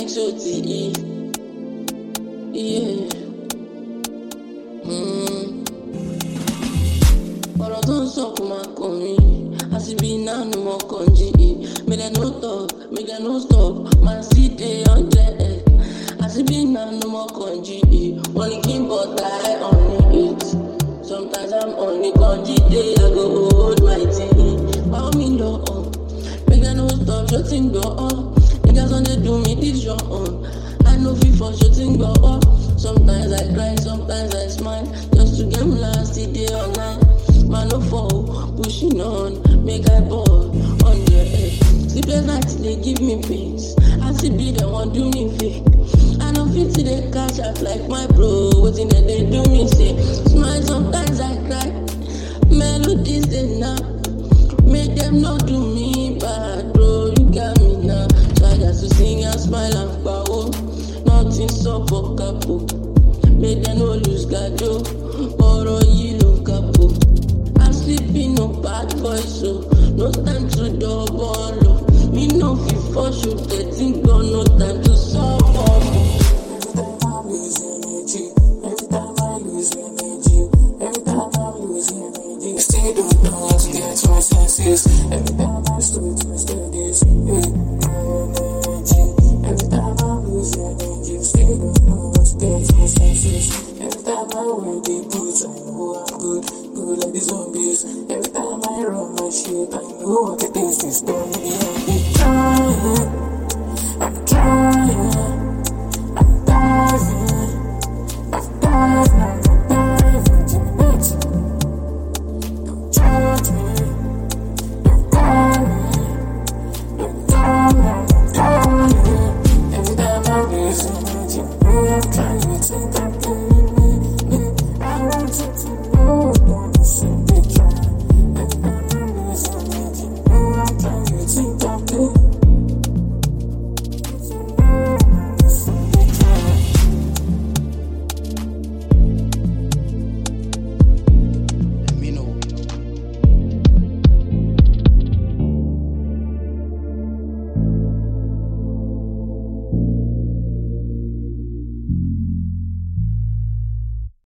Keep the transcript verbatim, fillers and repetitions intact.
H O T E. Yeah. Mm. Ọ̀rọ̀ tó ń sọ kò máa kàn mí. Àṣìbí náà ni mo kàn jí. Make them no talk, make them no stop. Man see they on there. Àṣìbí náà ni mo kàn jí. Wọ́n ní kí n bọ̀ táyé on it. Sometimes I'm on the country day. I go hold my team. Bow me low on. Make them no stop, shooting go on. Niggas on they do me this your own. I know FIFA shooting go up. Sometimes I cry, sometimes I smile. Just to get me last day online. Man no fall, pushing on, make I ball on your head. Sleepless nights they give me pains. I see be the one do me fake. I don't feel till they catch up like my bro. Waiting that they do me say. Smile sometimes I cry. Melodies they now make them not do me bad, bro. You got me now. So I got to sing and smile and bow. Nothing so for couple. Make them no lose gajo. Or you look couple. I'm sleeping no bad boy, so no time to double. Me no fit for shoot getting gone, no time to solve. Every time I lose energy, every time I lose energy, every time I lose energy, still don't know how to get to my senses. Every time I start to studies, energy. Every time I lose energy, still don't know how to get to my senses. Every time I wear the boots, I know I'm good, good like the zombies. Every time I run my shit, I know what it is. This don't be I'm trying, I'm trying, I'm diving, I'm diving, I'm diving to the next. Don't judge me, don't call me, don't call me, don't call me. Every time I lose energy, I'm trying to take that.